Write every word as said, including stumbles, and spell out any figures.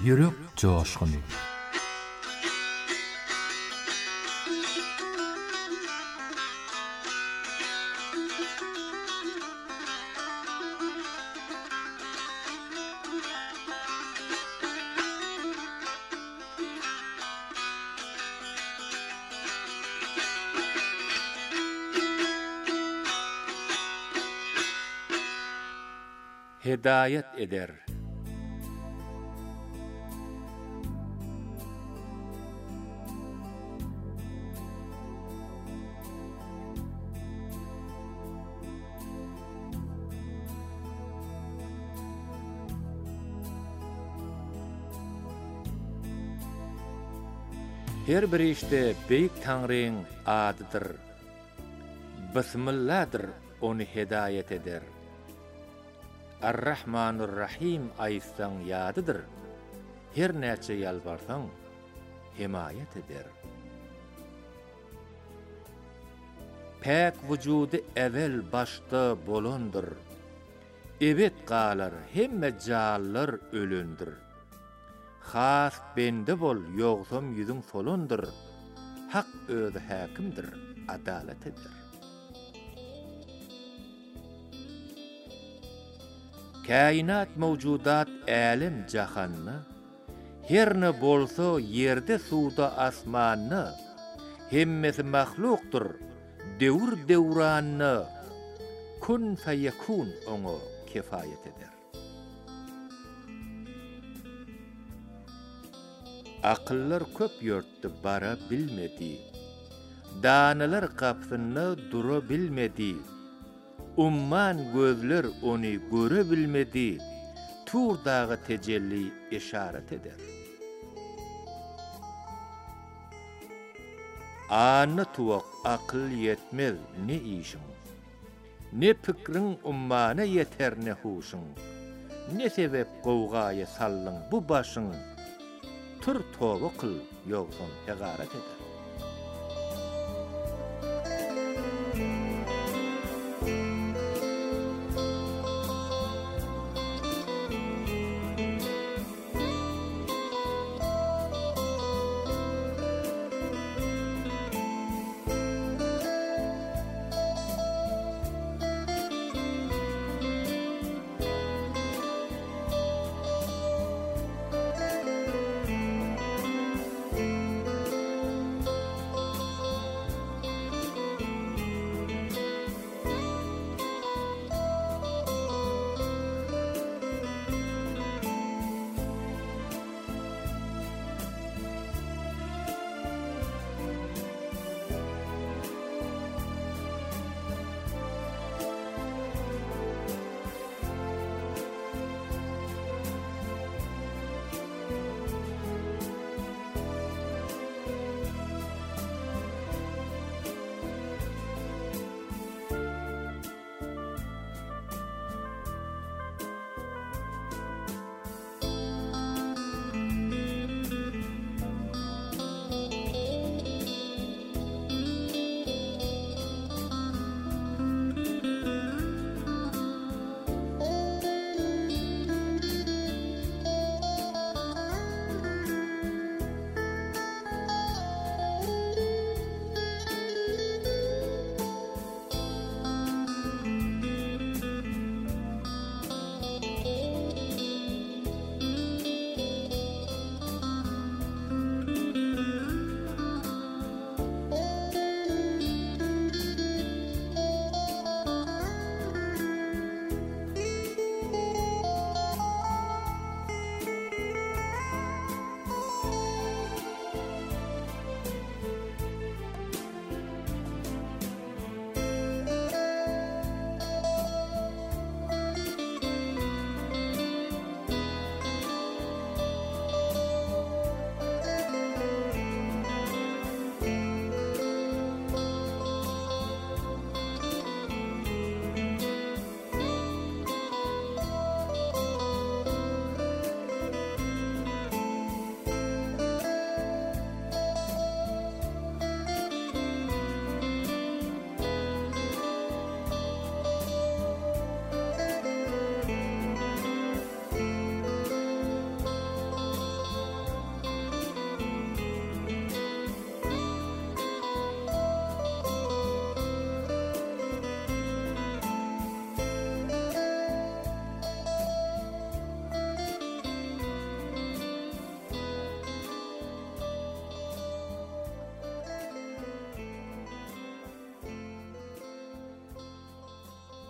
Yürek coşkunu. Hidayet eder. Her bir işte Beyik Tanrı'nın adıdır. Bismillah'dır onu hidayet eder. Ar-Rahmanur-Rahim aysan yadıdır. Her näçe yalvarsan himayet eder. Pek vücudu evvel başta bolondur. Evet qalar hemme jallar ölündür. Has bende bol yoğsam yüzün solundur. Hak özü hakimdir, adalet eder. Kainat mevcudat alim jahanna, herne bolsa yerde suda asmanna, hemmesi mahluktur, devur devranna, kun feyekun onu kifayet eder. Akıllar köp yurttu bara bilmedi, danalar kapsını dura bilmedi, umman gözler onu göre bilmedi, tur dağı tecelli işaret eder. Anı tuvak akıl yetmez ne işin, ne fikrin ummana yeter ne huşun, ne sebep kovgaya sallın bu başın, tır tovu kıl yoksun hegaret eder.